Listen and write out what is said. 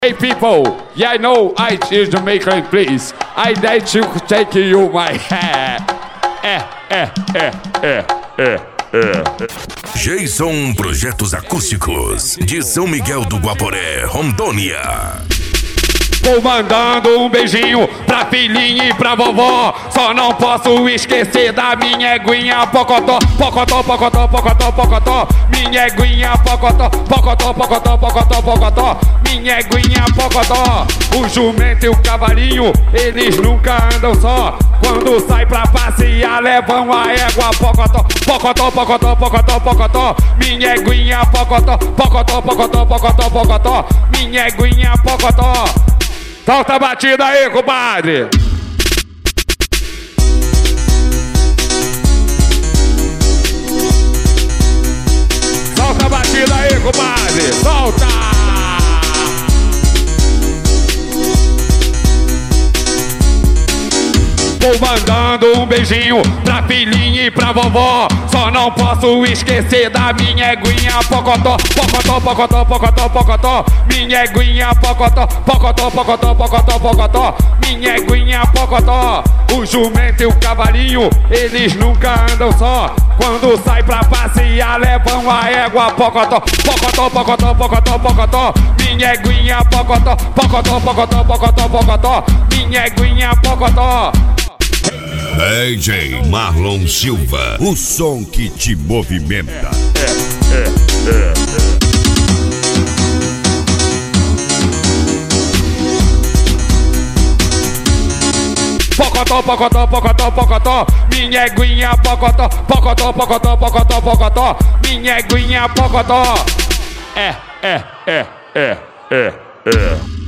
Hey people, yeah I know I is Jamaican please. I like to take you my hair. Jason Projetos Acústicos de São Miguel do Guaporé, Rondônia. Vou mandando um beijinho pra filhinha e pra vovó. Só não posso esquecer da minha eguinha Pocotó, pocotó, pocotó, pocotó, pocotó. Minha eguinha Pocotó, pocotó, pocotó, pocotó, pocotó. Minha eguinha Pocotó. O jumento e o cavalinho, eles nunca andam só. Quando sai pra passear, levam a égua Pocotó, pocotó, pocotó, pocotó, pocotó. Minha eguinha Pocotó, pocotó, pocotó, pocotó, pocotó. Minha eguinha Pocotó. Solta a batida aí, compadre! Solta a batida aí, compadre! Solta! Vou mandando um beijinho pra filhinha e pra vovó. Só não posso esquecer da minha eguinha Pocotó, pocotó, pocotó, pocotó, pocotó. Minha eguinha Pocotó, pocotó, pocotó, pocotó, pocotó. Minha eguinha Pocotó. O jumento e o cavalinho, eles nunca andam só. Quando sai pra passear, levam a égua Pocotó, pocotó, pocotó, pocotó, pocotó. Minha eguinha Pocotó, pocotó, pocotó, pocotó, pocotó. Minha eguinha Pocotó. DJ Marlon Silva, o som que te movimenta. Pocotó, pocotó, pocotó, pocotó. Minha eguinha Pocotó, pocotó, pocotó, pocotó, pocotó. Minha eguinha Pocotó.